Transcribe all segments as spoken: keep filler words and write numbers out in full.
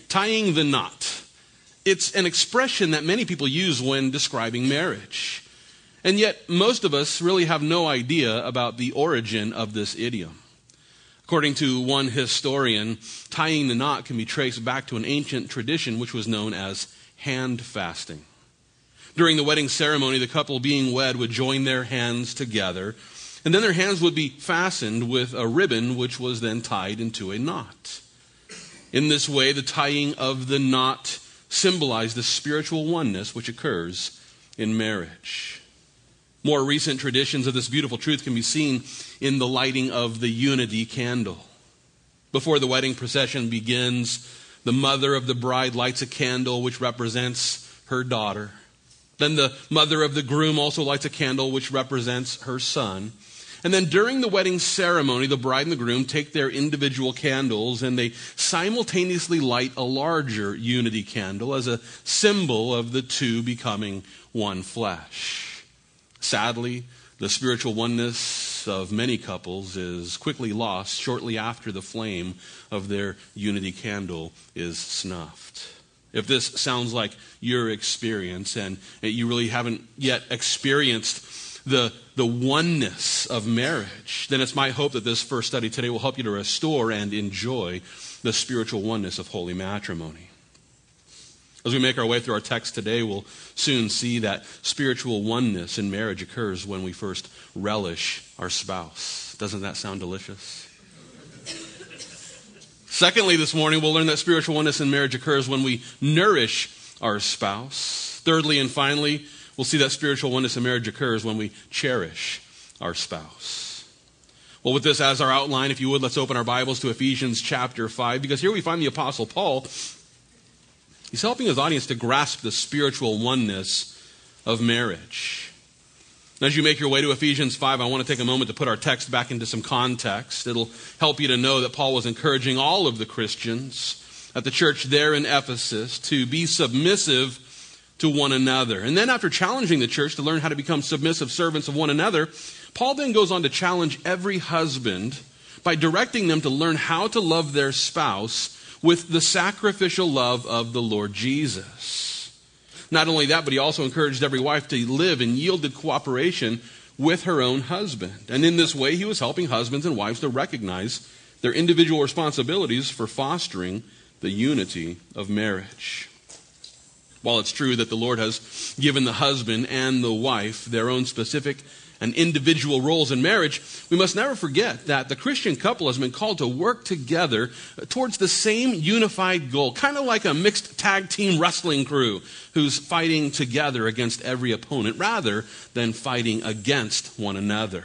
Tying the knot. It's an expression that many people use when describing marriage. And yet, most of us really have no idea about the origin of this idiom. According to one historian, tying the knot can be traced back to an ancient tradition which was known as hand fasting. During the wedding ceremony, the couple being wed would join their hands together, and then their hands would be fastened with a ribbon which was then tied into a knot. In this way, the tying of the knot symbolized the spiritual oneness which occurs in marriage. More recent traditions of this beautiful truth can be seen in the lighting of the unity candle. Before the wedding procession begins, the mother of the bride lights a candle which represents her daughter. Then the mother of the groom also lights a candle which represents her son. And then during the wedding ceremony, the bride and the groom take their individual candles and they simultaneously light a larger unity candle as a symbol of the two becoming one flesh. Sadly, the spiritual oneness of many couples is quickly lost shortly after the flame of their unity candle is snuffed. If this sounds like your experience and you really haven't yet experienced the, the oneness of marriage, then it's my hope that this first study today will help you to restore and enjoy the spiritual oneness of holy matrimony. As we make our way through our text today, we'll soon see that spiritual oneness in marriage occurs when we first relish our spouse. Doesn't that sound delicious? Secondly, this morning, we'll learn that spiritual oneness in marriage occurs when we nourish our spouse. Thirdly and finally, we'll see that spiritual oneness in marriage occurs when we cherish our spouse. Well, with this as our outline, if you would, let's open our Bibles to Ephesians chapter five, because here we find the Apostle Paul. He's helping his audience to grasp the spiritual oneness of marriage. As you make your way to Ephesians five, I want to take a moment to put our text back into some context. It'll help you to know that Paul was encouraging all of the Christians at the church there in Ephesus to be submissive to one another. And then after challenging the church to learn how to become submissive servants of one another, Paul then goes on to challenge every husband by directing them to learn how to love their spouse with the sacrificial love of the Lord Jesus. Not only that, but he also encouraged every wife to live in yielded cooperation with her own husband. And in this way, he was helping husbands and wives to recognize their individual responsibilities for fostering the unity of marriage. While it's true that the Lord has given the husband and the wife their own specific and individual roles in marriage, we must never forget that the Christian couple has been called to work together towards the same unified goal, kind of like a mixed tag team wrestling crew who's fighting together against every opponent rather than fighting against one another.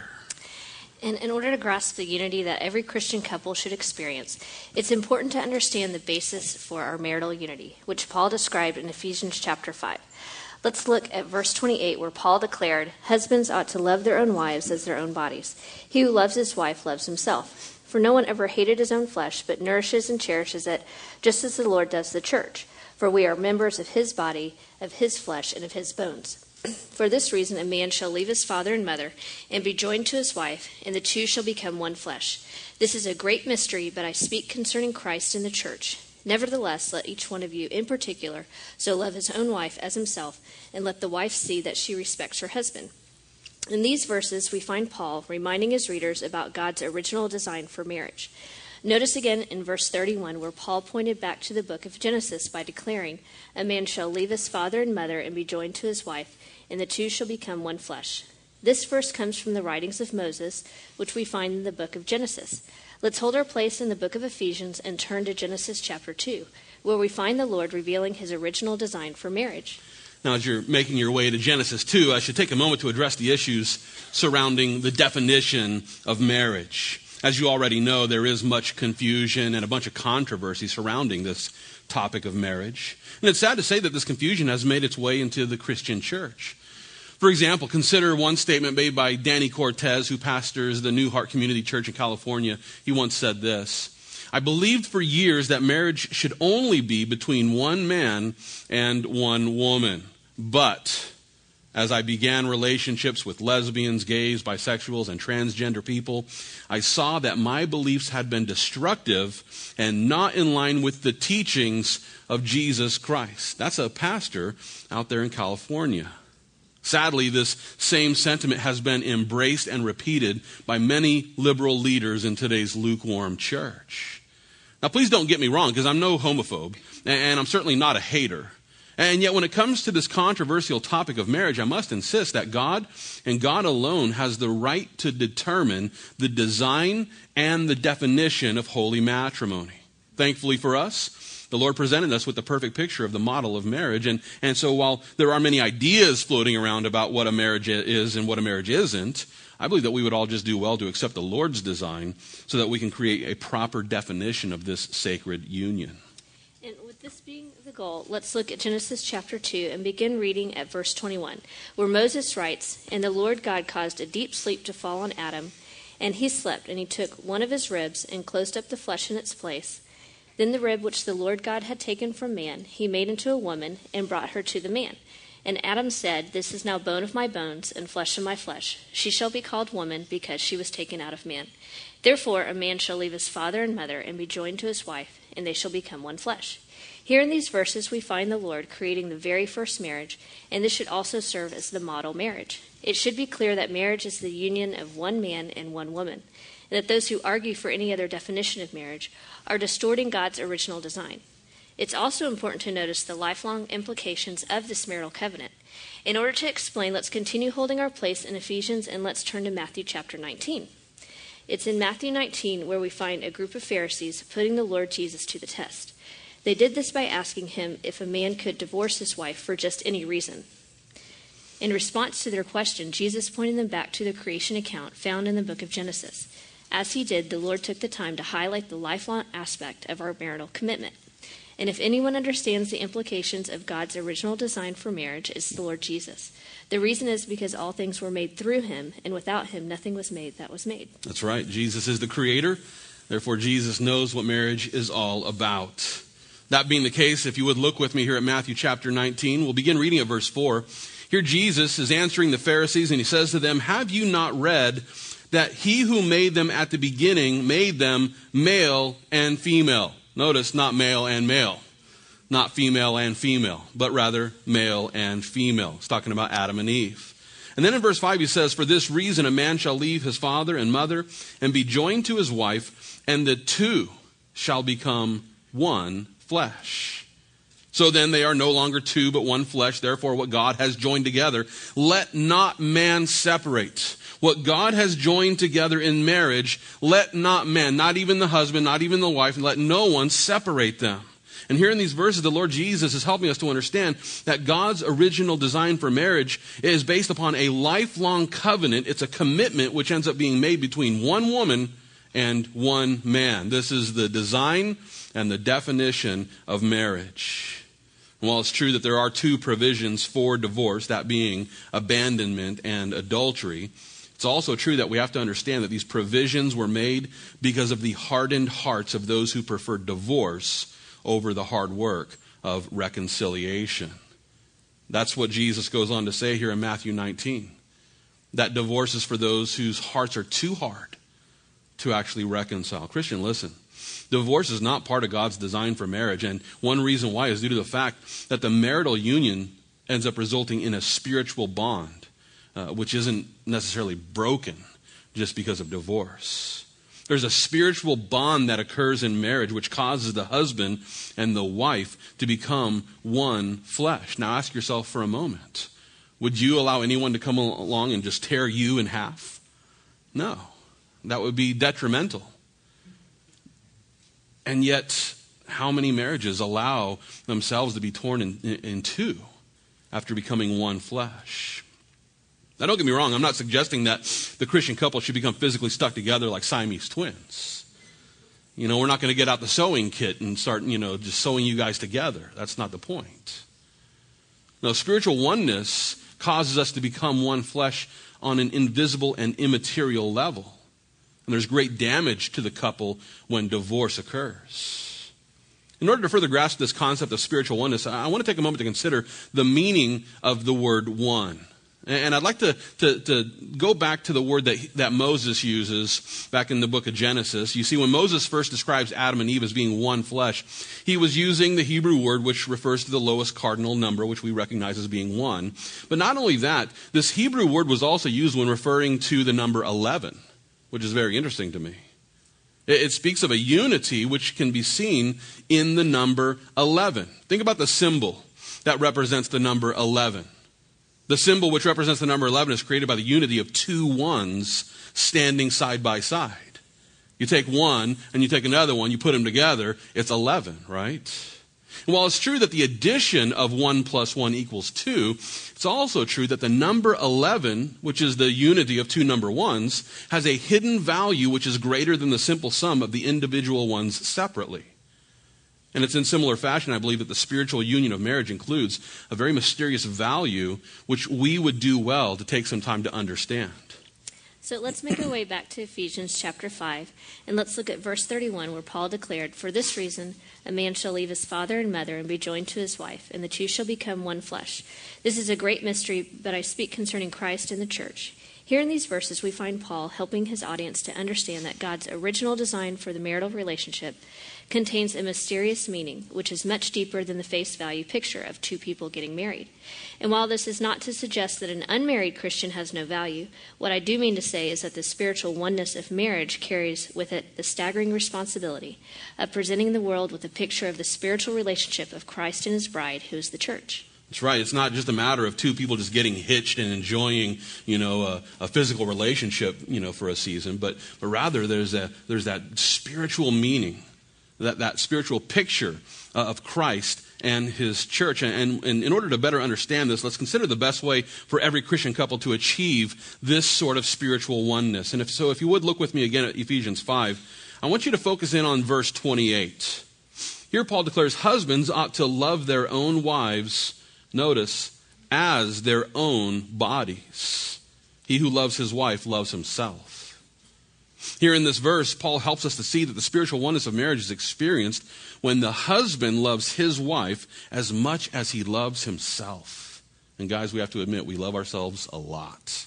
And in order to grasp the unity that every Christian couple should experience, it's important to understand the basis for our marital unity, which Paul described in Ephesians chapter five. Let's look at verse twenty-eight, where Paul declared, "Husbands ought to love their own wives as their own bodies. He who loves his wife loves himself. For no one ever hated his own flesh, but nourishes and cherishes it, just as the Lord does the church. For we are members of his body, of his flesh, and of his bones. For this reason a man shall leave his father and mother, and be joined to his wife, and the two shall become one flesh. This is a great mystery, but I speak concerning Christ and the church. Nevertheless, let each one of you in particular so love his own wife as himself, and let the wife see that she respects her husband." In these verses, we find Paul reminding his readers about God's original design for marriage. Notice again in verse thirty-one, where Paul pointed back to the book of Genesis by declaring, "A man shall leave his father and mother and be joined to his wife, and the two shall become one flesh." This verse comes from the writings of Moses, which we find in the book of Genesis. Let's hold our place in the book of Ephesians and turn to Genesis chapter two, where we find the Lord revealing his original design for marriage. Now, as you're making your way to Genesis two, I should take a moment to address the issues surrounding the definition of marriage. As you already know, there is much confusion and a bunch of controversy surrounding this topic of marriage. And it's sad to say that this confusion has made its way into the Christian church. For example, consider one statement made by Danny Cortez, who pastors the New Heart Community Church in California. He once said this: "I believed for years that marriage should only be between one man and one woman. But As I began relationships with lesbians, gays, bisexuals, and transgender people, I saw that my beliefs had been destructive and not in line with the teachings of Jesus Christ. That's a pastor out there in California. Sadly, this same sentiment has been embraced and repeated by many liberal leaders in today's lukewarm church. Now, please don't get me wrong, because I'm no homophobe, and I'm certainly not a hater. And yet when it comes to this controversial topic of marriage, I must insist that God and God alone has the right to determine the design and the definition of holy matrimony. Thankfully for us, the Lord presented us with the perfect picture of the model of marriage. And, and so while there are many ideas floating around about what a marriage is and what a marriage isn't, I believe that we would all just do well to accept the Lord's design so that we can create a proper definition of this sacred union. And with this being the goal, let's look at Genesis chapter two and begin reading at verse twenty-one, where Moses writes, "And the Lord God caused a deep sleep to fall on Adam, and he slept, and he took one of his ribs and closed up the flesh in its place. Then the rib which the Lord God had taken from man, he made into a woman and brought her to the man. And Adam said, This is now bone of my bones and flesh of my flesh. She shall be called woman because she was taken out of man. Therefore a man shall leave his father and mother and be joined to his wife, and they shall become one flesh." Here in these verses we find the Lord creating the very first marriage, and this should also serve as the model marriage. It should be clear that marriage is the union of one man and one woman, and that those who argue for any other definition of marriage are distorting God's original design. It's also important to notice the lifelong implications of this marital covenant. In order to explain, let's continue holding our place in Ephesians, and let's turn to Matthew chapter nineteen. It's in Matthew nineteen where we find a group of Pharisees putting the Lord Jesus to the test. They did this by asking him if a man could divorce his wife for just any reason. In response to their question, Jesus pointed them back to the creation account found in the book of Genesis. As he did, the Lord took the time to highlight the lifelong aspect of our marital commitment. And if anyone understands the implications of God's original design for marriage, it's the Lord Jesus. The reason is because all things were made through him, and without him nothing was made that was made. That's right. Jesus is the creator. Therefore, Jesus knows what marriage is all about. That being the case, if you would look with me here at Matthew chapter nineteen, we'll begin reading at verse four. Here Jesus is answering the Pharisees, and he says to them, "Have you not read that he who made them at the beginning made them male and female?" Notice, not male and male, not female and female, but rather male and female. It's talking about Adam and Eve. And then in verse five he says, "For this reason a man shall leave his father and mother and be joined to his wife, and the two shall become one flesh. So then they are no longer two, but one flesh. Therefore what God has joined together, let not man separate." What God has joined together in marriage, let not man, not even the husband, not even the wife, let no one separate them. And here in these verses, the Lord Jesus is helping us to understand that God's original design for marriage is based upon a lifelong covenant. It's a commitment which ends up being made between one woman and one man. This is the design and the definition of marriage. And while it's true that there are two provisions for divorce, that being abandonment and adultery, it's also true that we have to understand that these provisions were made because of the hardened hearts of those who prefer divorce over the hard work of reconciliation. That's what Jesus goes on to say here in Matthew nineteen. That divorce is for those whose hearts are too hard to actually reconcile. Christian, listen. Divorce is not part of God's design for marriage. And one reason why is due to the fact that the marital union ends up resulting in a spiritual bond, uh, which isn't necessarily broken just because of divorce. There's a spiritual bond that occurs in marriage which causes the husband and the wife to become one flesh. Now ask yourself for a moment, would you allow anyone to come along and just tear you in half? No, that would be detrimental. And yet, how many marriages allow themselves to be torn in, in, in two after becoming one flesh? Now, don't get me wrong. I'm not suggesting that the Christian couple should become physically stuck together like Siamese twins. You know, we're not going to get out the sewing kit and start, you know, just sewing you guys together. That's not the point. No, spiritual oneness causes us to become one flesh on an invisible and immaterial level. And there's great damage to the couple when divorce occurs. In order to further grasp this concept of spiritual oneness, I want to take a moment to consider the meaning of the word one. And I'd like to, to, to go back to the word that, that Moses uses back in the book of Genesis. You see, when Moses first describes Adam and Eve as being one flesh, he was using the Hebrew word which refers to the lowest cardinal number, which we recognize as being one. But not only that, this Hebrew word was also used when referring to the number eleven, which is very interesting to me. It, it speaks of a unity which can be seen in the number eleven. Think about the symbol that represents the number eleven. The symbol which represents the number eleven is created by the unity of two ones standing side by side. You take one and you take another one, you put them together, it's eleven, right? And while it's true that the addition of one plus one equals two, it's also true that the number eleven, which is the unity of two number ones, has a hidden value which is greater than the simple sum of the individual ones separately. And it's in similar fashion, I believe, that the spiritual union of marriage includes a very mysterious value which we would do well to take some time to understand. So let's make our way back to Ephesians chapter five, and let's look at verse thirty-one, where Paul declared, "For this reason, a man shall leave his father and mother and be joined to his wife, and the two shall become one flesh. This is a great mystery, but I speak concerning Christ and the church." Here in these verses, we find Paul helping his audience to understand that God's original design for the marital relationship contains a mysterious meaning, which is much deeper than the face value picture of two people getting married. And while this is not to suggest that an unmarried Christian has no value, what I do mean to say is that the spiritual oneness of marriage carries with it the staggering responsibility of presenting the world with a picture of the spiritual relationship of Christ and his bride, who is the church. That's right. It's not just a matter of two people just getting hitched and enjoying, you know, a, a physical relationship, you know, for a season, but but rather there's a there's that spiritual meaning, that that spiritual picture uh, of Christ and his church. And, and in order to better understand this, let's consider the best way for every Christian couple to achieve this sort of spiritual oneness. And if so, if you would look with me again at Ephesians five, I want you to focus in on verse twenty-eight. Here Paul declares husbands ought to love their own wives, notice, as their own bodies. He who loves his wife loves himself. Here in this verse, Paul helps us to see that the spiritual oneness of marriage is experienced when the husband loves his wife as much as he loves himself. And guys, we have to admit, we love ourselves a lot.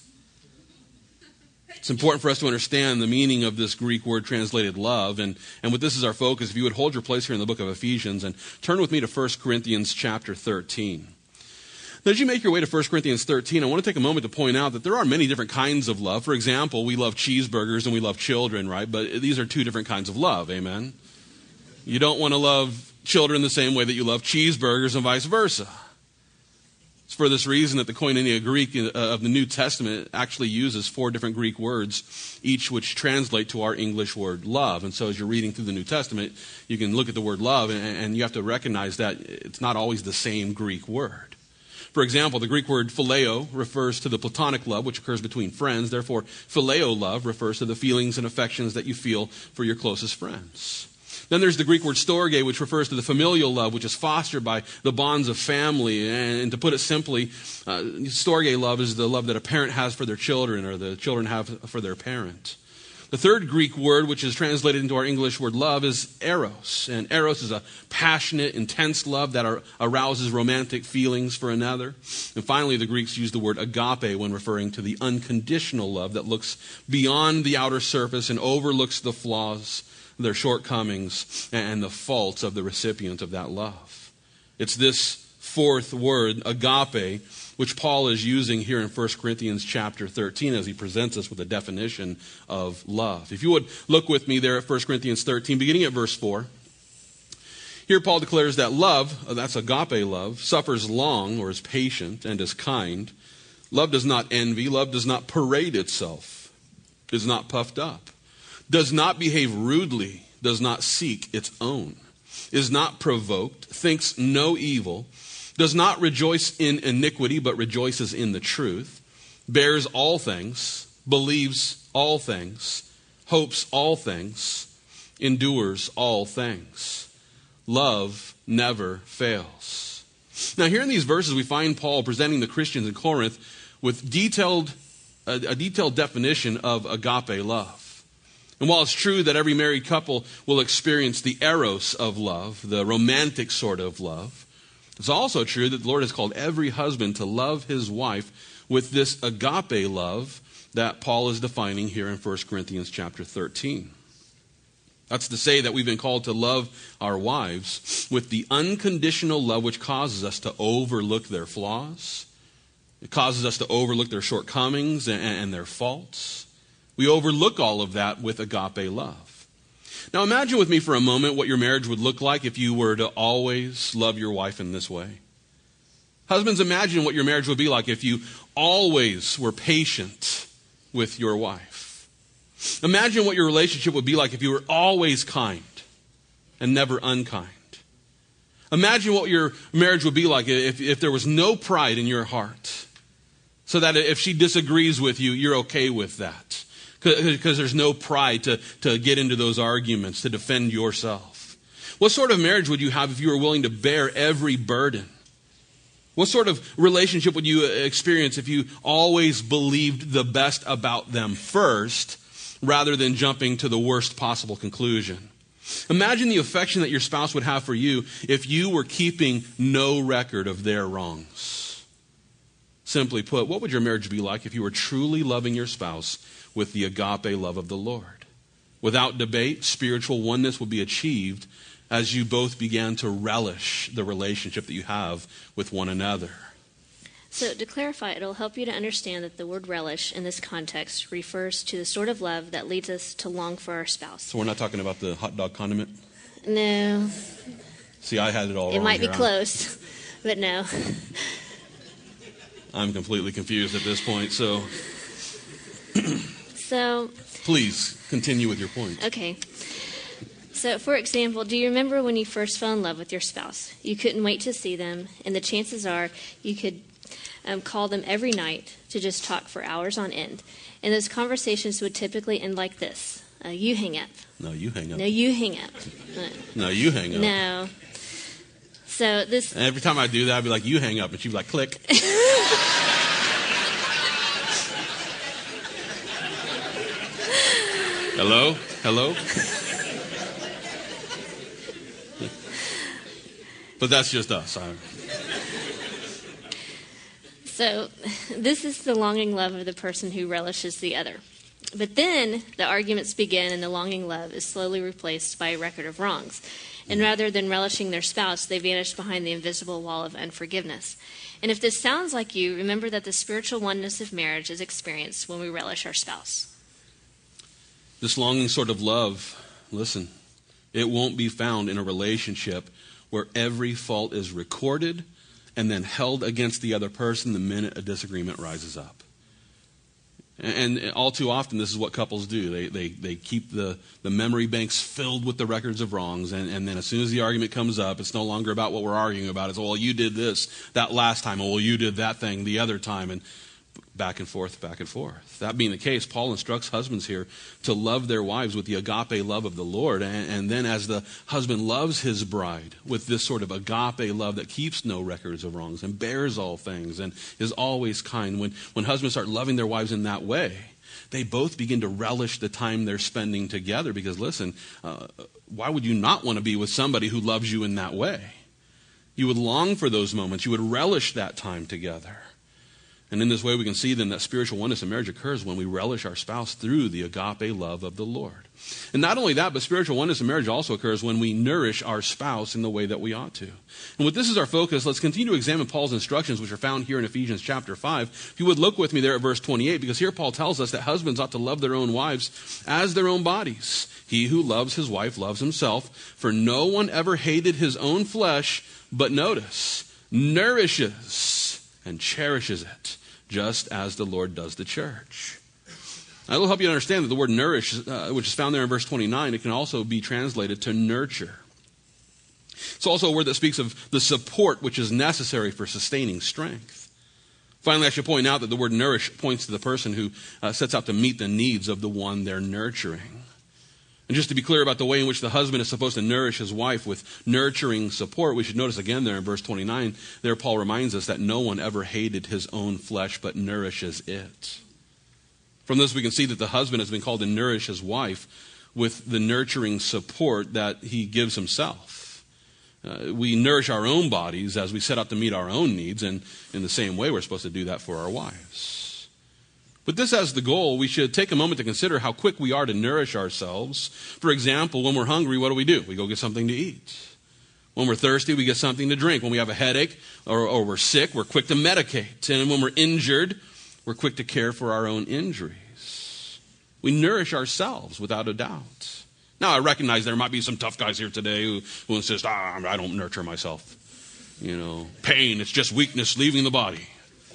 It's important for us to understand the meaning of this Greek word translated love. And, and with this as our focus, if you would hold your place here in the book of Ephesians and turn with me to First Corinthians chapter thirteen. Now, as you make your way to First Corinthians thirteen, I want to take a moment to point out that there are many different kinds of love. For example, we love cheeseburgers and we love children, right? But these are two different kinds of love, amen? You don't want to love children the same way that you love cheeseburgers and vice versa. It's for this reason that the Koinonia Greek of the New Testament actually uses four different Greek words, each which translate to our English word love. And so as you're reading through the New Testament, you can look at the word love and you have to recognize that it's not always the same Greek word. For example, the Greek word phileo refers to the platonic love which occurs between friends. Therefore, phileo love refers to the feelings and affections that you feel for your closest friends. Then there's the Greek word storge, which refers to the familial love, which is fostered by the bonds of family. And to put it simply, uh, storge love is the love that a parent has for their children or the children have for their parent. The third Greek word, which is translated into our English word love, is eros. And eros is a passionate, intense love that ar- arouses romantic feelings for another. And finally, the Greeks use the word agape when referring to the unconditional love that looks beyond the outer surface and overlooks the flaws, their shortcomings, and the faults of the recipient of that love. It's this fourth word, agape, which Paul is using here in First Corinthians chapter thirteen as he presents us with a definition of love. If you would look with me there at First Corinthians thirteen, beginning at verse four. Here Paul declares that love, that's agape love, suffers long or is patient and is kind. Love does not envy. Love does not parade itself, is not puffed up, does not behave rudely, does not seek its own, is not provoked, thinks no evil, does not rejoice in iniquity, but rejoices in the truth, bears all things, believes all things, hopes all things, endures all things. Love never fails. Now, here in these verses, we find Paul presenting the Christians in Corinth with detailed, a, a detailed definition of agape love. And while it's true that every married couple will experience the eros of love, the romantic sort of love, it's also true that the Lord has called every husband to love his wife with this agape love that Paul is defining here in First Corinthians chapter thirteen. That's to say that we've been called to love our wives with the unconditional love which causes us to overlook their flaws. It causes us to overlook their shortcomings and, and their faults. We overlook all of that with agape love. Now imagine with me for a moment what your marriage would look like if you were to always love your wife in this way. Husbands, imagine what your marriage would be like if you always were patient with your wife. Imagine what your relationship would be like if you were always kind and never unkind. Imagine what your marriage would be like if, if there was no pride in your heart, so that if she disagrees with you, you're okay with that. Because there's no pride to, to get into those arguments, to defend yourself. What sort of marriage would you have if you were willing to bear every burden? What sort of relationship would you experience if you always believed the best about them first, rather than jumping to the worst possible conclusion? Imagine the affection that your spouse would have for you if you were keeping no record of their wrongs. Simply put, what would your marriage be like if you were truly loving your spouse with the agape love of the Lord? Without debate, spiritual oneness would be achieved as you both began to relish the relationship that you have with one another. So to clarify, it'll help you to understand that the word relish in this context refers to the sort of love that leads us to long for our spouse. So we're not talking about the hot dog condiment? No. See, I had it all It wrong might here. be close, but no. I'm completely confused at this point, so So, please continue with your point. okay. So, for example, do you remember when you first fell in love with your spouse? You couldn't wait to see them, and the chances are you could um, call them every night to just talk for hours on end. And those conversations would typically end like this. Uh, you hang up. No, you hang up. No, you hang up. Uh, No, you hang up. no. So this... And every time I do that, I'd be like, you hang up. And she'd be like, click. Hello? Hello? But that's just us. I... So this is the longing love of the person who relishes the other. But then the arguments begin, and the longing love is slowly replaced by a record of wrongs. And rather than relishing their spouse, they vanish behind the invisible wall of unforgiveness. And if this sounds like you, remember that the spiritual oneness of marriage is experienced when we relish our spouse. This longing sort of love, listen, it won't be found in a relationship where every fault is recorded and then held against the other person the minute a disagreement rises up. And all too often, this is what couples do. They they they keep the, the memory banks filled with the records of wrongs, and, and then as soon as the argument comes up, it's no longer about what we're arguing about. It's, well, you did this that last time. Well, you did that thing the other time. And back and forth, back and forth. That being the case, Paul instructs husbands here to love their wives with the agape love of the Lord. And, and then as the husband loves his bride with this sort of agape love that keeps no records of wrongs and bears all things and is always kind, when, when husbands start loving their wives in that way, they both begin to relish the time they're spending together. Because listen, uh, why would you not want to be with somebody who loves you in that way? You would long for those moments. You would relish that time together. And in this way, we can see then that spiritual oneness in marriage occurs when we relish our spouse through the agape love of the Lord. And not only that, but spiritual oneness in marriage also occurs when we nourish our spouse in the way that we ought to. And with this as our focus, let's continue to examine Paul's instructions, which are found here in Ephesians chapter five. If you would look with me there at verse twenty-eight, because here Paul tells us that husbands ought to love their own wives as their own bodies. He who loves his wife loves himself, for no one ever hated his own flesh, but notice, nourishes and cherishes it, just as the Lord does the church. I will help you understand that the word nourish, uh, which is found there in verse twenty-nine, it can also be translated to nurture. It's also a word that speaks of the support which is necessary for sustaining strength. Finally, I should point out that the word nourish points to the person who uh, sets out to meet the needs of the one they're nurturing. And just to be clear about the way in which the husband is supposed to nourish his wife with nurturing support, we should notice again there in verse twenty-nine, there Paul reminds us that no one ever hated his own flesh, but nourishes it. From this we can see that the husband has been called to nourish his wife with the nurturing support that he gives himself. Uh, we nourish our own bodies as we set out to meet our own needs, and in the same way, we're supposed to do that for our wives. With this as the goal, we should take a moment to consider how quick we are to nourish ourselves. For example, when we're hungry, what do we do? We go get something to eat. When we're thirsty, we get something to drink. When we have a headache or, or we're sick, we're quick to medicate. And when we're injured, we're quick to care for our own injuries. We nourish ourselves without a doubt. Now, I recognize there might be some tough guys here today who, who insist, ah, I don't nurture myself. You know, pain, it's just weakness leaving the body.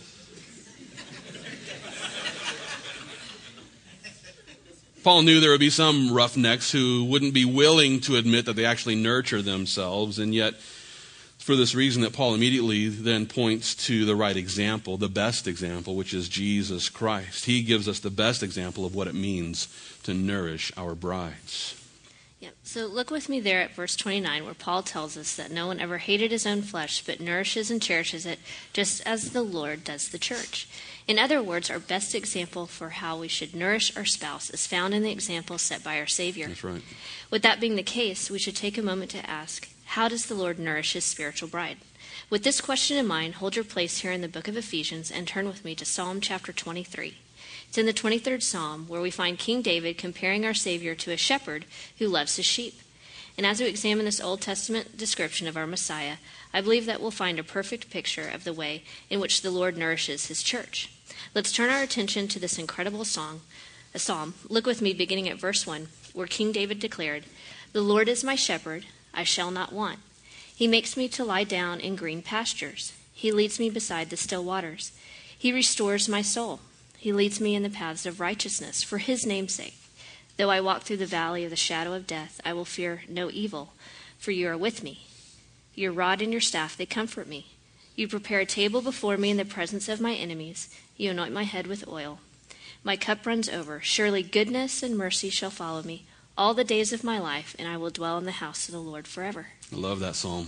Paul knew there would be some roughnecks who wouldn't be willing to admit that they actually nurture themselves, and yet for this reason that Paul immediately then points to the right example, the best example, which is Jesus Christ. He gives us the best example of what it means to nourish our brides. Yep. So look with me there at verse twenty-nine, where Paul tells us that no one ever hated his own flesh, but nourishes and cherishes it, just as the Lord does the church. In other words, our best example for how we should nourish our spouse is found in the example set by our Savior. That's right. With that being the case, we should take a moment to ask, how does the Lord nourish his spiritual bride? With this question in mind, hold your place here in the book of Ephesians and turn with me to Psalm chapter twenty-three. It's in the twenty-third Psalm where we find King David comparing our Savior to a shepherd who loves his sheep. And as we examine this Old Testament description of our Messiah, I believe that we'll find a perfect picture of the way in which the Lord nourishes his church. Let's turn our attention to this incredible song, a psalm. Look with me beginning at verse one, where King David declared, "The Lord is my shepherd, I shall not want. He makes me to lie down in green pastures. He leads me beside the still waters. He restores my soul. He leads me in the paths of righteousness for his name's sake. Though I walk through the valley of the shadow of death, I will fear no evil, for you are with me. Your rod and your staff, they comfort me. You prepare a table before me in the presence of my enemies. You anoint my head with oil. My cup runs over. Surely goodness and mercy shall follow me all the days of my life, and I will dwell in the house of the Lord forever." I love that psalm.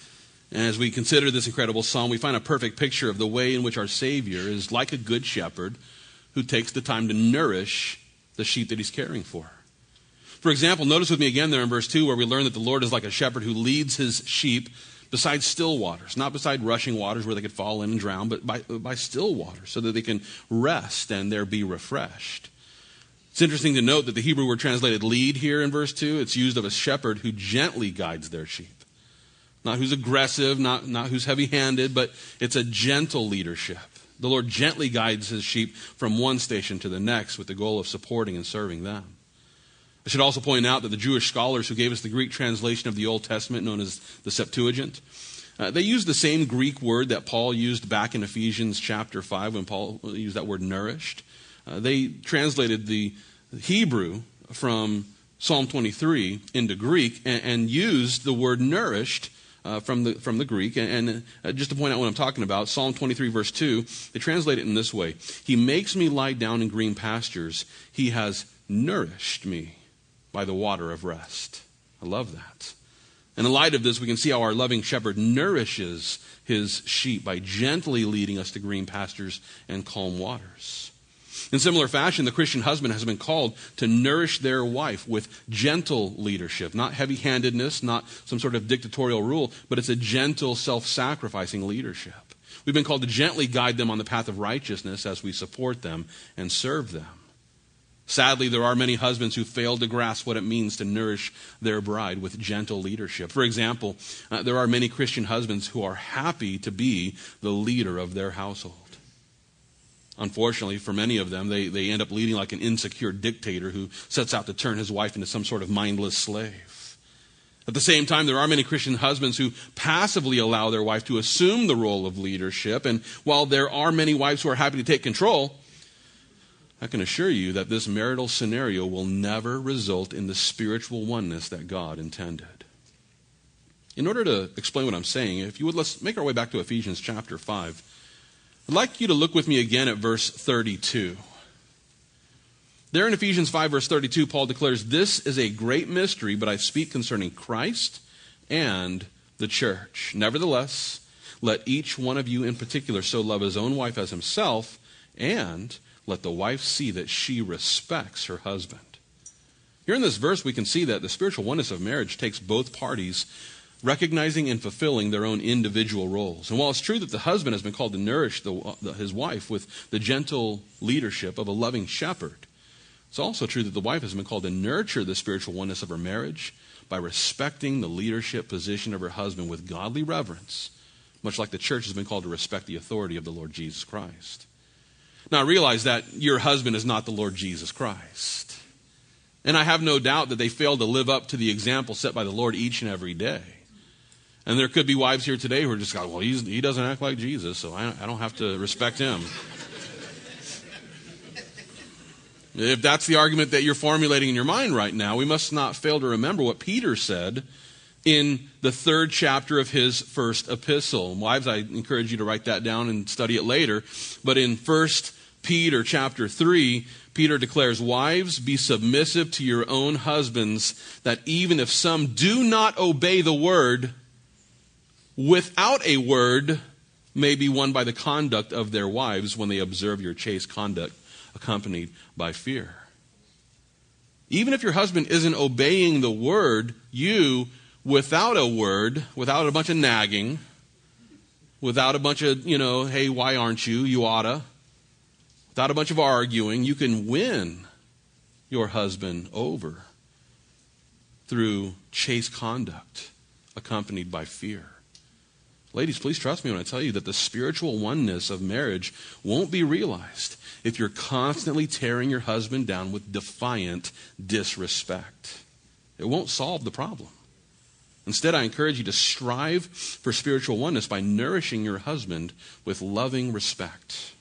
And as we consider this incredible psalm, we find a perfect picture of the way in which our Savior is like a good shepherd who takes the time to nourish the sheep that he's caring for. For example, notice with me again there in verse two where we learn that the Lord is like a shepherd who leads his sheep beside still waters, not beside rushing waters where they could fall in and drown, but by, by still waters so that they can rest and there be refreshed. It's interesting to note that the Hebrew word translated lead here in verse two, it's used of a shepherd who gently guides their sheep. Not who's aggressive, not, not who's heavy-handed, but it's a gentle leadership. The Lord gently guides his sheep from one station to the next with the goal of supporting and serving them. I should also point out that the Jewish scholars who gave us the Greek translation of the Old Testament, known as the Septuagint, uh, they used the same Greek word that Paul used back in Ephesians chapter five when Paul used that word nourished. Uh, they translated the Hebrew from Psalm twenty-three into Greek and, and used the word nourished uh, from the from the Greek. And, and uh, just to point out what I'm talking about, Psalm twenty-three verse two, they translate it in this way. He makes me lie down in green pastures. He has nourished me by the water of rest. I love that. And in light of this, we can see how our loving shepherd nourishes his sheep by gently leading us to green pastures and calm waters. In similar fashion, the Christian husband has been called to nourish their wife with gentle leadership, not heavy-handedness, not some sort of dictatorial rule, but it's a gentle, self-sacrificing leadership. We've been called to gently guide them on the path of righteousness as we support them and serve them. Sadly, there are many husbands who fail to grasp what it means to nourish their bride with gentle leadership. For example, uh, there are many Christian husbands who are happy to be the leader of their household. Unfortunately, for many of them, they, they end up leading like an insecure dictator who sets out to turn his wife into some sort of mindless slave. At the same time, there are many Christian husbands who passively allow their wife to assume the role of leadership. And while there are many wives who are happy to take control, I can assure you that this marital scenario will never result in the spiritual oneness that God intended. In order to explain what I'm saying, if you would, let's make our way back to Ephesians chapter five. I'd like you to look with me again at verse thirty-two. There in Ephesians five, verse thirty-two, Paul declares, "This is a great mystery, but I speak concerning Christ and the church. Nevertheless, let each one of you in particular so love his own wife as himself, and let the wife see that she respects her husband." Here in this verse, we can see that the spiritual oneness of marriage takes both parties recognizing and fulfilling their own individual roles. And while it's true that the husband has been called to nourish the, the, his wife with the gentle leadership of a loving shepherd, it's also true that the wife has been called to nurture the spiritual oneness of her marriage by respecting the leadership position of her husband with godly reverence, much like the church has been called to respect the authority of the Lord Jesus Christ. Now, I realize that your husband is not the Lord Jesus Christ. And I have no doubt that they fail to live up to the example set by the Lord each and every day. And there could be wives here today who are just going, well, he's, he doesn't act like Jesus, so I, I don't have to respect him. If that's the argument that you're formulating in your mind right now, we must not fail to remember what Peter said in the third chapter of his first epistle. Wives, I encourage you to write that down and study it later. But in First Peter chapter three, Peter declares, wives, be submissive to your own husbands, that even if some do not obey the word, without a word may be won by the conduct of their wives when they observe your chaste conduct accompanied by fear. Even if your husband isn't obeying the word, you, without a word, without a bunch of nagging, without a bunch of, you know, hey, why aren't you? You oughta. Without a bunch of arguing, you can win your husband over through chaste conduct accompanied by fear. Ladies, please trust me when I tell you that the spiritual oneness of marriage won't be realized if you're constantly tearing your husband down with defiant disrespect. It won't solve the problem. Instead, I encourage you to strive for spiritual oneness by nourishing your husband with loving respect.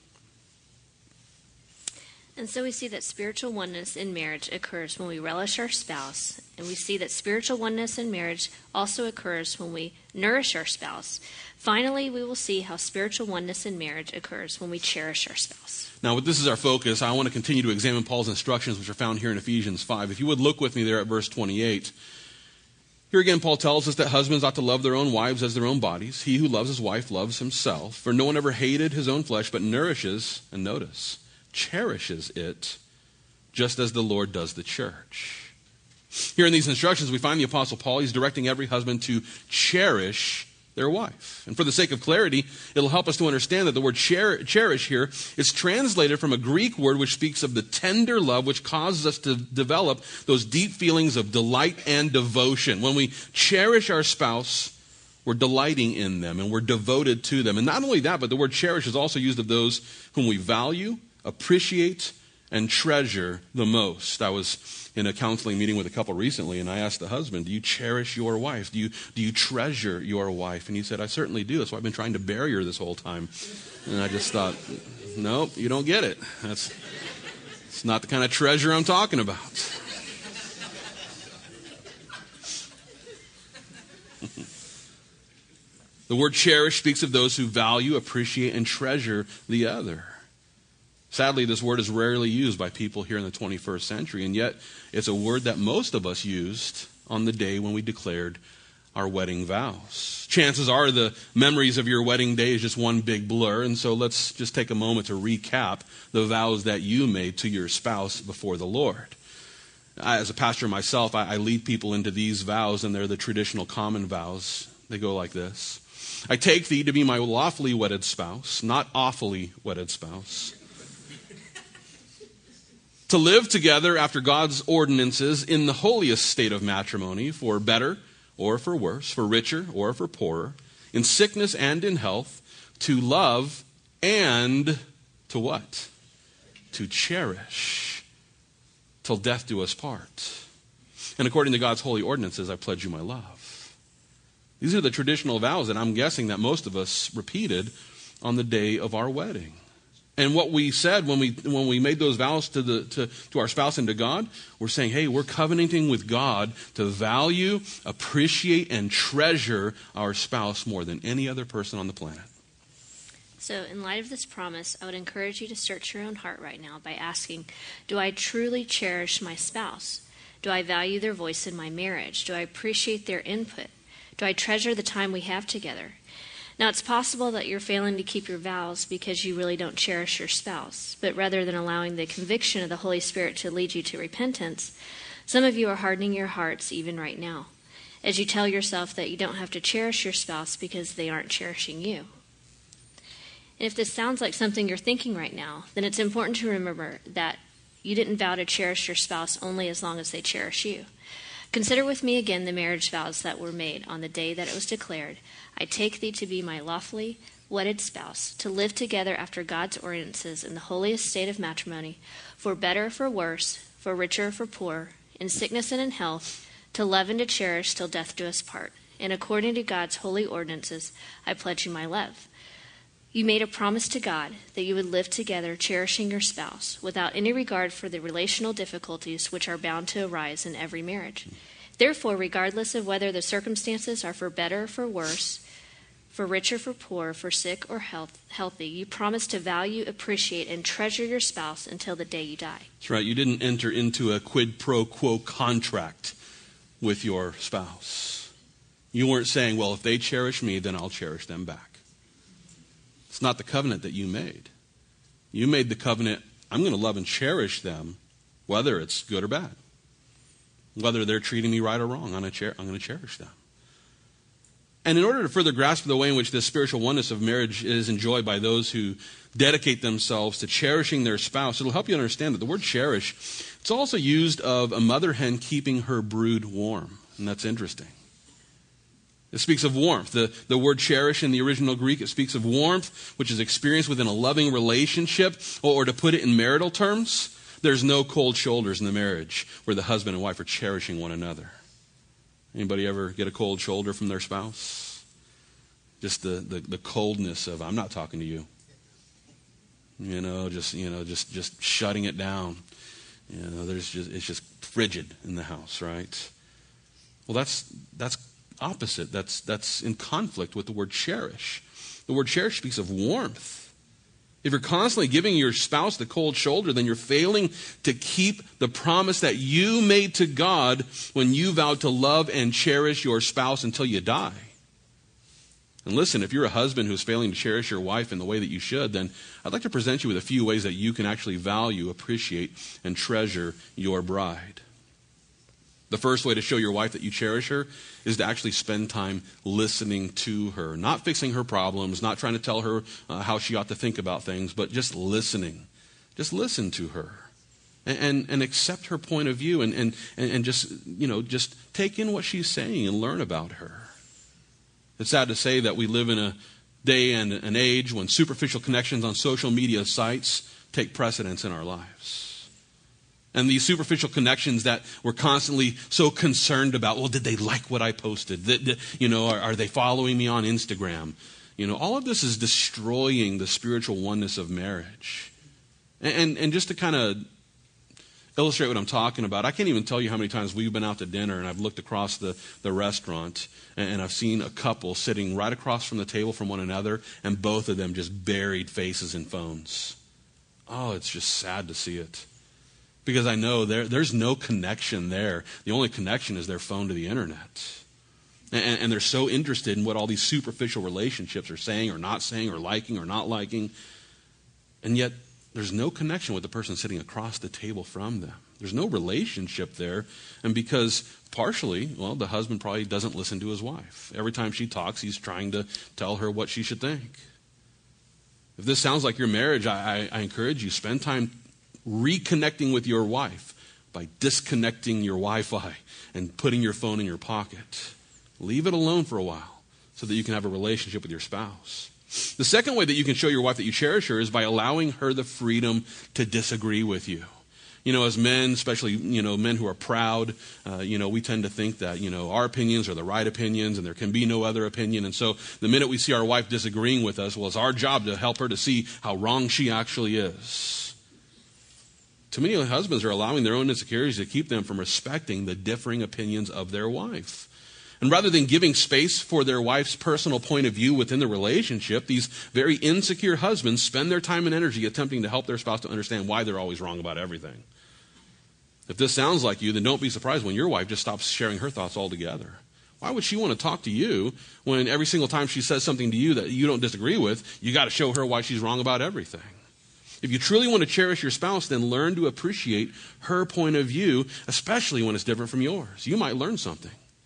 And so we see that spiritual oneness in marriage occurs when we relish our spouse, and we see that spiritual oneness in marriage also occurs when we nourish our spouse. Finally, we will see how spiritual oneness in marriage occurs when we cherish our spouse. Now, with this as our focus, I want to continue to examine Paul's instructions, which are found here in Ephesians five. If you would look with me there at verse twenty-eight. Here again, Paul tells us that husbands ought to love their own wives as their own bodies. He who loves his wife loves himself. For no one ever hated his own flesh, but nourishes, and notice, cherishes it, just as the Lord does the church. Here in these instructions, we find the Apostle Paul. He's directing every husband to cherish their wife. And for the sake of clarity, it'll help us to understand that the word cher- cherish here is translated from a Greek word which speaks of the tender love which causes us to develop those deep feelings of delight and devotion. When we cherish our spouse, we're delighting in them and we're devoted to them. And not only that, but the word cherish is also used of those whom we value, appreciate, and treasure the most. I was in a counseling meeting with a couple recently, and I asked the husband, do you cherish your wife? Do you do you treasure your wife? And he said, I certainly do. That's why I've been trying to bury her this whole time. And I just thought, no, you don't get it. That's it's not the kind of treasure I'm talking about. The word cherish speaks of those who value, appreciate, and treasure the other. Sadly, this word is rarely used by people here in the twenty-first century, and yet it's a word that most of us used on the day when we declared our wedding vows. Chances are the memories of your wedding day is just one big blur, and so let's just take a moment to recap the vows that you made to your spouse before the Lord. I, as a pastor myself, I, I lead people into these vows, and they're the traditional common vows. They go like this. I take thee to be my lawfully wedded spouse, not awfully wedded spouse. To live together after God's ordinances in the holiest state of matrimony, for better or for worse, for richer or for poorer, in sickness and in health, to love and to what? To cherish till death do us part. And according to God's holy ordinances, I pledge you my love. These are the traditional vows that I'm guessing that most of us repeated on the day of our wedding. And what we said when we when we made those vows to the to, to our spouse and to God, we're saying, hey, we're covenanting with God to value, appreciate, and treasure our spouse more than any other person on the planet. So in light of this promise, I would encourage you to search your own heart right now by asking, do I truly cherish my spouse? Do I value their voice in my marriage? Do I appreciate their input? Do I treasure the time we have together? Now, it's possible that you're failing to keep your vows because you really don't cherish your spouse, but rather than allowing the conviction of the Holy Spirit to lead you to repentance, some of you are hardening your hearts even right now. as you tell yourself that you don't have to cherish your spouse because they aren't cherishing you. And if this sounds like something you're thinking right now, then it's important to remember that you didn't vow to cherish your spouse only as long as they cherish you. Consider with me again the marriage vows that were made on the day that it was declared, I take thee to be my lawfully wedded spouse, to live together after God's ordinances in the holiest state of matrimony, for better or for worse, for richer or for poor, in sickness and in health, to love and to cherish till death do us part. And according to God's holy ordinances, I pledge you my love. You made a promise to God that you would live together cherishing your spouse without any regard for the relational difficulties which are bound to arise in every marriage. Therefore, regardless of whether the circumstances are for better or for worse, for rich or for poor, for sick or health, healthy, you promise to value, appreciate, and treasure your spouse until the day you die. That's right. You didn't enter into a quid pro quo contract with your spouse. You weren't saying, well, if they cherish me, then I'll cherish them back. It's not the covenant that you made. You made the covenant, I'm going to love and cherish them, whether it's good or bad. Whether they're treating me right or wrong, I'm going to cher- I'm going to cherish them. And in order to further grasp the way in which this spiritual oneness of marriage is enjoyed by those who dedicate themselves to cherishing their spouse, it'll help you understand that the word cherish, it's also used of a mother hen keeping her brood warm. And that's interesting. It speaks of warmth. The, the word cherish in the original Greek, it speaks of warmth, which is experienced within a loving relationship, or, or to put it in marital terms, there's no cold shoulders in the marriage where the husband and wife are cherishing one another. Anybody ever get a cold shoulder from their spouse? Just the, the, the coldness of, I'm not talking to you. You know, just, you know, just, just shutting it down. You know, there's just, it's just frigid in the house, right? Well, that's, that's opposite. That's, that's in conflict with the word cherish. The word cherish speaks of warmth. If you're constantly giving your spouse the cold shoulder, then you're failing to keep the promise that you made to God when you vowed to love and cherish your spouse until you die. And listen, if you're a husband who's failing to cherish your wife in the way that you should, then I'd like to present you with a few ways that you can actually value, appreciate, and treasure your bride. The first way to show your wife that you cherish her is to actually spend time listening to her. Not fixing her problems, not trying to tell her uh, how she ought to think about things, but just listening. Just listen to her. And, and, and accept her point of view and, and, and just, you know, just take in what she's saying and learn about her. It's sad to say that we live in a day and an age when superficial connections on social media sites take precedence in our lives. And these superficial connections that we're constantly so concerned about, well, did they like what I posted? Did, did, you know, are, are they following me on Instagram? You know, all of this is destroying the spiritual oneness of marriage. And, and, and just to kind of illustrate what I'm talking about, I can't even tell you how many times we've been out to dinner and I've looked across the, the restaurant and, and I've seen a couple sitting right across from the table from one another and both of them just buried faces in phones. Oh, it's just sad to see it. Because I know there, there's no connection there. The only connection is their phone to the internet. And, and they're so interested in what all these superficial relationships are saying or not saying or liking or not liking. And yet there's no connection with the person sitting across the table from them. There's no relationship there. And because partially, well, the husband probably doesn't listen to his wife. Every time she talks, he's trying to tell her what she should think. If this sounds like your marriage, I, I, I encourage you, spend time reconnecting with your wife by disconnecting your Wi-Fi and putting your phone in your pocket. Leave it alone for a while so that you can have a relationship with your spouse. The second way that you can show your wife that you cherish her is by allowing her the freedom to disagree with you. You know, as men, especially, you know, men who are proud, uh, you know, we tend to think that, you know, our opinions are the right opinions and there can be no other opinion. And so the minute we see our wife disagreeing with us, well, it's our job to help her to see how wrong she actually is. Too many husbands are allowing their own insecurities to keep them from respecting the differing opinions of their wife. And rather than giving space for their wife's personal point of view within the relationship, these very insecure husbands spend their time and energy attempting to help their spouse to understand why they're always wrong about everything. If this sounds like you, then don't be surprised when your wife just stops sharing her thoughts altogether. Why would she want to talk to you when every single time she says something to you that you don't disagree with, you got to show her why she's wrong about everything? If you truly want to cherish your spouse, then learn to appreciate her point of view, especially when it's different from yours. You might learn something.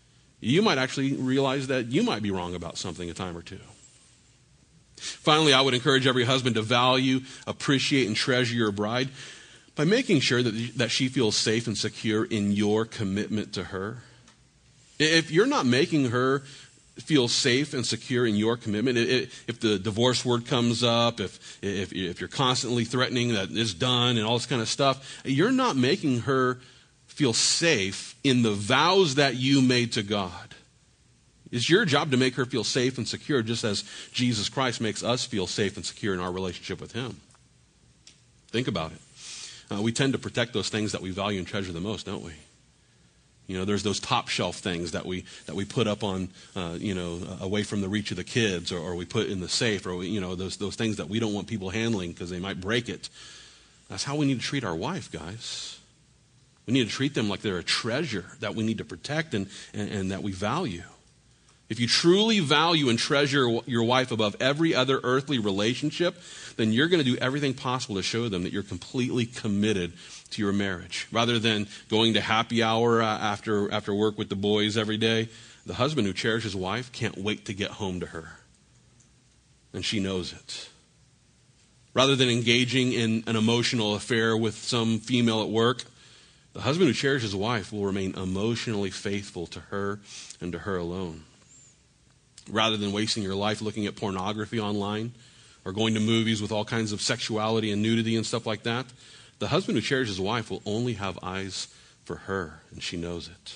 You might actually realize that you might be wrong about something a time or two. Finally, I would encourage every husband to value, appreciate, and treasure your bride by making sure that, that she feels safe and secure in your commitment to her. If you're not making her feel safe and secure in your commitment, if the divorce word comes up, if, if, if you're constantly threatening that it's done and all this kind of stuff, you're not making her feel safe in the vows that you made to God. It's your job to make her feel safe and secure, just as Jesus Christ makes us feel safe and secure in our relationship with him. Think about it. Uh, we tend to protect those things that we value and treasure the most, don't we? You know, there's those top shelf things that we that we put up on, uh, you know, away from the reach of the kids, or, or we put in the safe, or we, you know, those those things that we don't want people handling because they might break it. That's how we need to treat our wife, guys. We need to treat them like they're a treasure that we need to protect and, and, and that we value. If you truly value and treasure your wife above every other earthly relationship, then you're going to do everything possible to show them that you're completely committed to your marriage. Rather than going to happy hour uh, after, after work with the boys every day, the husband who cherishes his wife can't wait to get home to her. And she knows it. Rather than engaging in an emotional affair with some female at work, the husband who cherishes his wife will remain emotionally faithful to her and to her alone. Rather than wasting your life looking at pornography online or going to movies with all kinds of sexuality and nudity and stuff like that, the husband who cherishes his wife will only have eyes for her, and she knows it.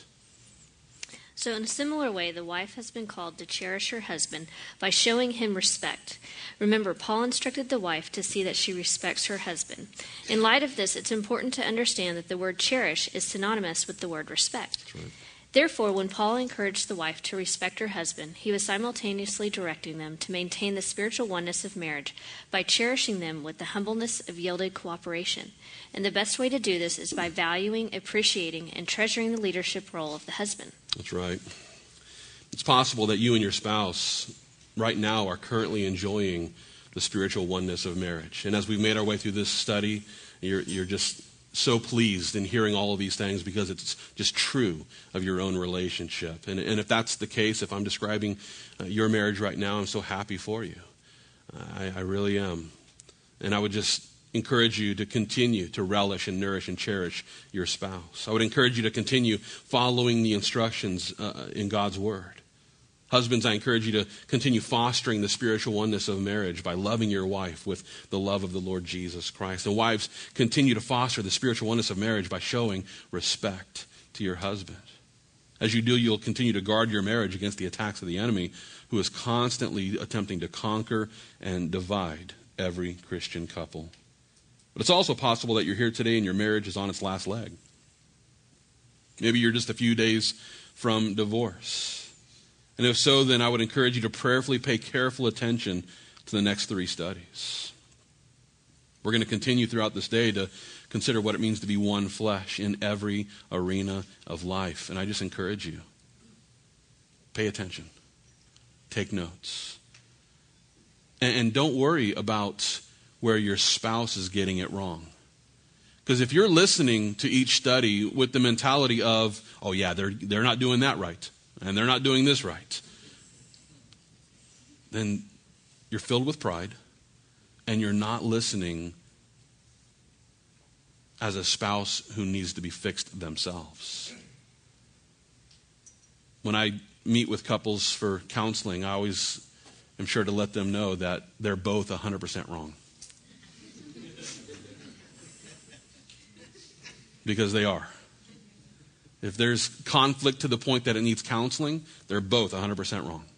So in a similar way, the wife has been called to cherish her husband by showing him respect. Remember, Paul instructed the wife to see that she respects her husband. In light of this, it's important to understand that the word cherish is synonymous with the word respect. That's right. Therefore, when Paul encouraged the wife to respect her husband, he was simultaneously directing them to maintain the spiritual oneness of marriage by cherishing them with the humbleness of yielded cooperation. And the best way to do this is by valuing, appreciating, and treasuring the leadership role of the husband. That's right. It's possible that you and your spouse right now are currently enjoying the spiritual oneness of marriage. And as we've made our way through this study, you're, you're just so pleased in hearing all of these things because it's just true of your own relationship. And, and if that's the case, if I'm describing uh, your marriage right now, I'm so happy for you. I, I really am. And I would just encourage you to continue to relish and nourish and cherish your spouse. I would encourage you to continue following the instructions uh, in God's Word. Husbands, I encourage you to continue fostering the spiritual oneness of marriage by loving your wife with the love of the Lord Jesus Christ. And wives, continue to foster the spiritual oneness of marriage by showing respect to your husband. As you do, you'll continue to guard your marriage against the attacks of the enemy, who is constantly attempting to conquer and divide every Christian couple. But it's also possible that you're here today and your marriage is on its last leg. Maybe you're just a few days from divorce. And if so, then I would encourage you to prayerfully pay careful attention to the next three studies. We're going to continue throughout this day to consider what it means to be one flesh in every arena of life. And I just encourage you, pay attention. Take notes. And, and don't worry about where your spouse is getting it wrong. Because if you're listening to each study with the mentality of, oh yeah, they're they're not doing that right, and they're not doing this right, then you're filled with pride, and you're not listening as a spouse who needs to be fixed themselves. When I meet with couples for counseling, I always am sure to let them know that they're both one hundred percent wrong. Because they are. If there's conflict to the point that it needs counseling, they're both one hundred percent wrong.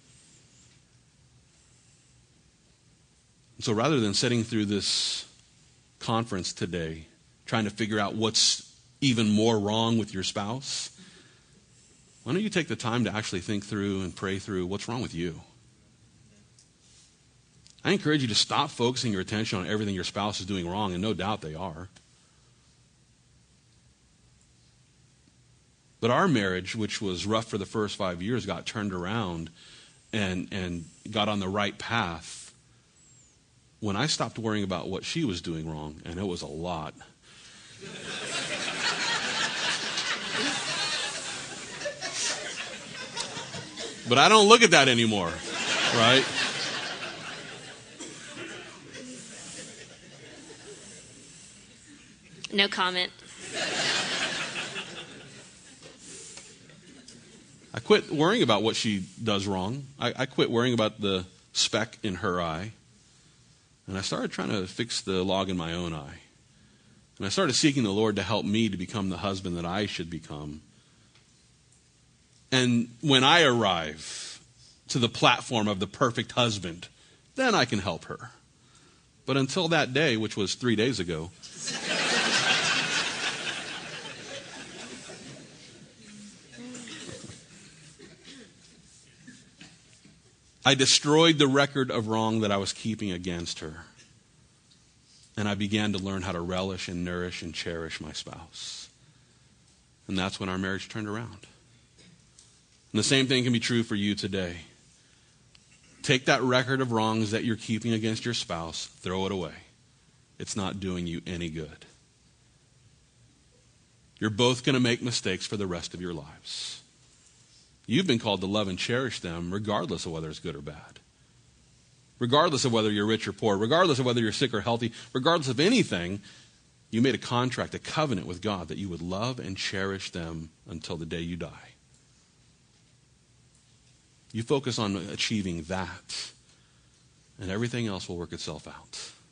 So rather than sitting through this conference today, trying to figure out what's even more wrong with your spouse, why don't you take the time to actually think through and pray through what's wrong with you? I encourage you to stop focusing your attention on everything your spouse is doing wrong, and no doubt they are. But our marriage, which was rough for the first five years, got turned around and, and got on the right path when I stopped worrying about what she was doing wrong, and it was a lot. But I don't look at that anymore, right? No comment. I quit worrying about what she does wrong. I, I quit worrying about the speck in her eye. And I started trying to fix the log in my own eye. And I started seeking the Lord to help me to become the husband that I should become. And when I arrive to the platform of the perfect husband, then I can help her. But until that day, which was three days ago, I destroyed the record of wrong that I was keeping against her. And I began to learn how to relish and nourish and cherish my spouse. And that's when our marriage turned around. And the same thing can be true for you today. Take that record of wrongs that you're keeping against your spouse, throw it away. It's not doing you any good. You're both going to make mistakes for the rest of your lives. You've been called to love and cherish them regardless of whether it's good or bad. Regardless of whether you're rich or poor, regardless of whether you're sick or healthy, regardless of anything, you made a contract, a covenant with God that you would love and cherish them until the day you die. You focus on achieving that, and everything else will work itself out.